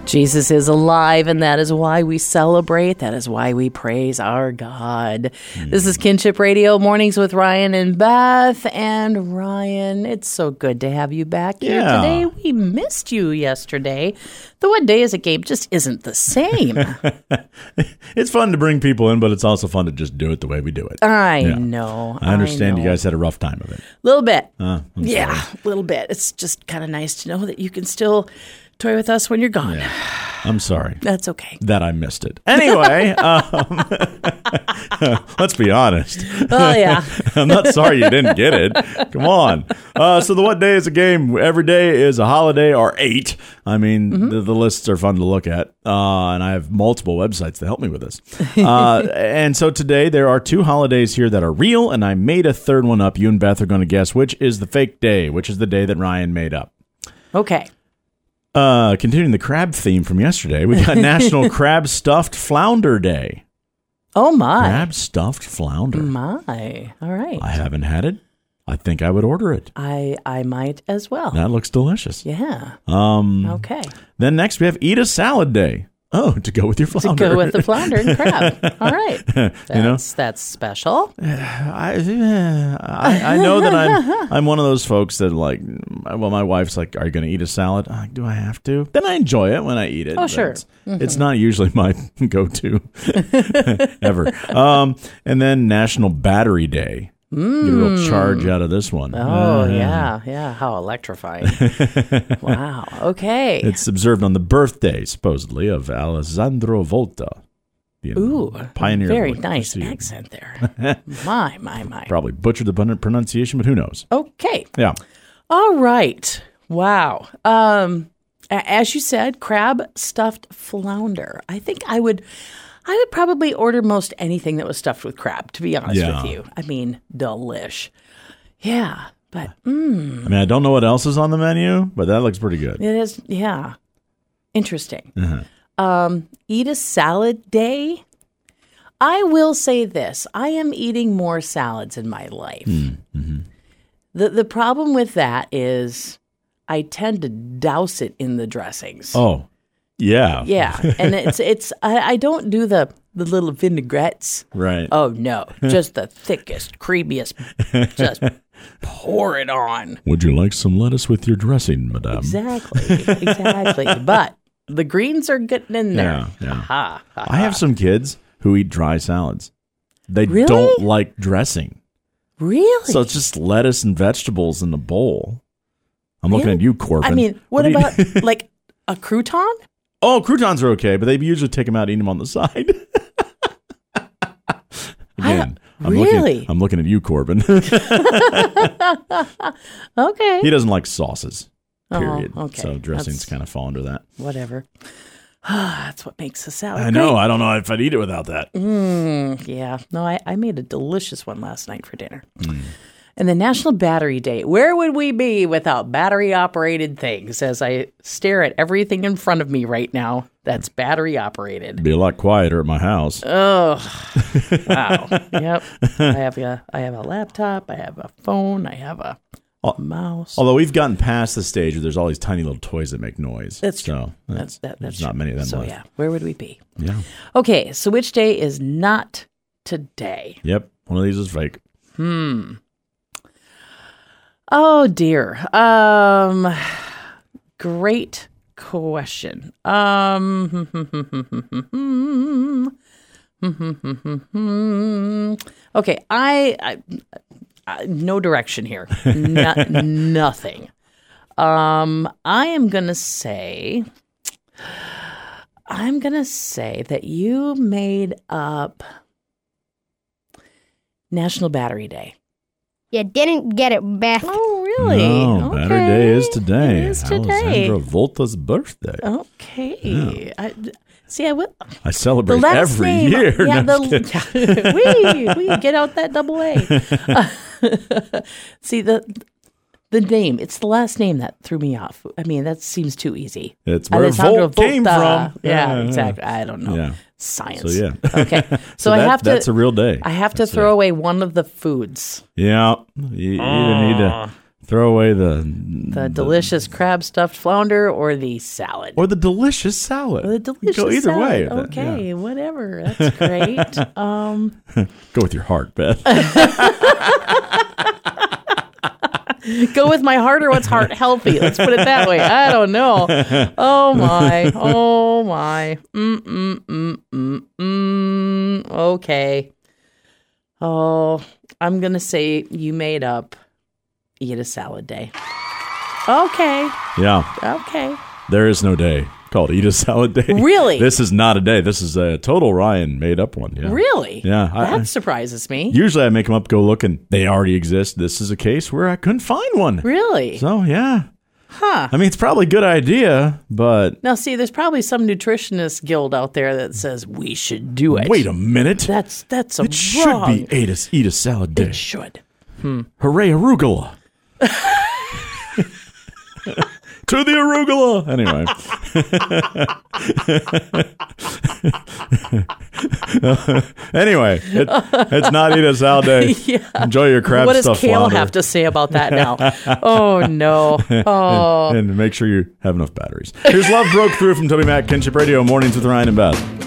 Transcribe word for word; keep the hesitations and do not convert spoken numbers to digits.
Jesus is alive, and that is why we celebrate. That is why we praise our God. Mm. This is Kinship Radio, Mornings with Ryan and Beth. And Ryan, it's so good to have you back here yeah. today. We missed you yesterday. The What Day Is It game just isn't the same. It's fun to bring people in, but it's also fun to just do it the way we do it. I yeah. know. I understand I know. You guys had a rough time of it. A little bit. Uh, yeah, a little bit. It's just kind of nice to know that you can still toy with us when you're gone. Yeah. I'm sorry. That's okay. That I missed it. Anyway, um, let's be honest. Oh, yeah. I'm not sorry you didn't get it. Come on. Uh, so the What Day Is a game? Every day is a holiday or eight. I mean, mm-hmm. the, the lists are fun to look at. Uh, and I have multiple websites to help me with this. Uh, and so today there are two holidays here that are real, and I made a third one up. You and Beth are going to guess which is the fake day, which is the day that Ryan made up. Okay. Uh, continuing the crab theme from yesterday, we got National Crab Stuffed Flounder Day. Oh, my. Crab Stuffed Flounder. My. All right. I haven't had it. I think I would order it. I I might as well. That looks delicious. Yeah. Um. Okay. Then next we have Eat a Salad Day. Oh, to go with your flounder. To go with the flounder and crab. All right. That's, you know? that's special. I, I I know that I'm I'm one of those folks that like, well, my wife's like, are you going to eat a salad? I'm like, do I have to? Then I enjoy it when I eat it. Oh, sure. It's, mm-hmm. it's not usually my go-to ever. Um, and then National Battery Day. Mm. Get a real charge out of this one. Oh, uh, yeah. Yeah. How electrifying. Wow. Okay. It's observed on the birthday, supposedly, of Alessandro Volta. The Ooh. Pioneer. Very nice accent there. My, my, my. Probably butchered the pronunciation, but who knows? Okay. Yeah. All right. Wow. Um, as you said, crab stuffed flounder. I think I would... I would probably order most anything that was stuffed with crab, to be honest yeah. with you. I mean, delish. Yeah, but, mm. I mean, I don't know what else is on the menu, but that looks pretty good. It is, yeah. Interesting. Uh-huh. Um, eat a salad day. I will say this. I am eating more salads in my life. Mm-hmm. The The problem with that is I tend to douse it in the dressings. Oh, yeah. Yeah. And it's, it's, I, I don't do the, the little vinaigrettes. Right. Oh, no. Just the thickest, creamiest. Just pour it on. Would you like some lettuce with your dressing, madame? Exactly. Exactly. But the greens are getting in there. Yeah. yeah. Ha, ha, I have some kids who eat dry salads. They really? don't like dressing. Really? So it's just lettuce and vegetables in the bowl. I'm looking really? at you, Corbin. I mean, what, what about you... like a crouton? Oh, croutons are okay, but they usually take them out and eat them on the side. Again, I'm really? looking, I'm looking at you, Corbin. Okay. He doesn't like sauces, period. Oh, okay. So dressings That's, kind of fall under that. Whatever. That's what makes a salad I great. know. I don't know if I'd eat it without that. Mm, yeah. No, I, I made a delicious one last night for dinner. Mm. And the National Battery Day. Where would we be without battery-operated things as I stare at everything in front of me right now that's battery-operated? It'd be a lot quieter at my house. Oh, wow. Yep. I have a, I have a laptop. I have a phone. I have a mouse. Although we've gotten past the stage where there's all these tiny little toys that make noise. That's true. So that's, that's, that, that's there's true. not many of them So, left. yeah. Where would we be? Yeah. Okay. So which day is not today? Yep. One of these is fake. Hmm. Oh, dear. Um, great question. Um, okay, I, I, I no direction here. No, nothing. Um, I am going to say, I'm going to say that you made up National Battery Day. You didn't get it, Beth. Oh, really? No, okay. Battery Day is today. It is today. Alessandro Volta's birthday. Okay. Yeah. I, see, I will. I celebrate The last every name, year. Yeah, No, the, we, we get out that double A. Uh, see, the the name, it's the last name that threw me off. I mean, that seems too easy. It's where Alessandro Volt came Volta. from. Yeah, Yeah, exactly. I don't know. Yeah. Science. So, yeah. Okay. So, So I that- have to. that's a real day. I have to That's throw it. away one of the foods. Yeah. You either need to Throw away the The delicious crab stuffed flounder or the salad. or the delicious salad. Or the delicious Go either salad. way. with it, Okay, yeah. whatever. That's great. um, Go with your heart, Beth. go with my heart or what's heart healthy? Let's put it that way. I don't know. Oh my. Oh my. Mm mm mm mm mm. Okay. Oh, I'm gonna say you made up. Eat a salad day. Okay. Yeah. Okay. There is no day called Eat a Salad Day. Really? This is not a day. This is a total Ryan made up one. Yeah. Really? Yeah. I- That surprises me. Usually I make them up, go look, and they already exist. This is a case where I couldn't find one. Really? So, yeah. Huh. I mean, it's probably a good idea, but Now, see, there's probably some nutritionist guild out there that says we should do it. wait a minute. That's that's a it should wrong. be Eat a, eat a Salad Day. It should. Hooray, arugula. To the arugula. Anyway. anyway, it, it's not Eat a Salad Day. Yeah. Enjoy your crab What does stuffed Kale flounder. have to say about that now? Oh no. Oh. And make sure you have enough batteries. Here's Love Broke Through from Toby Mac, Kinship Radio, Mornings with Ryan and Beth.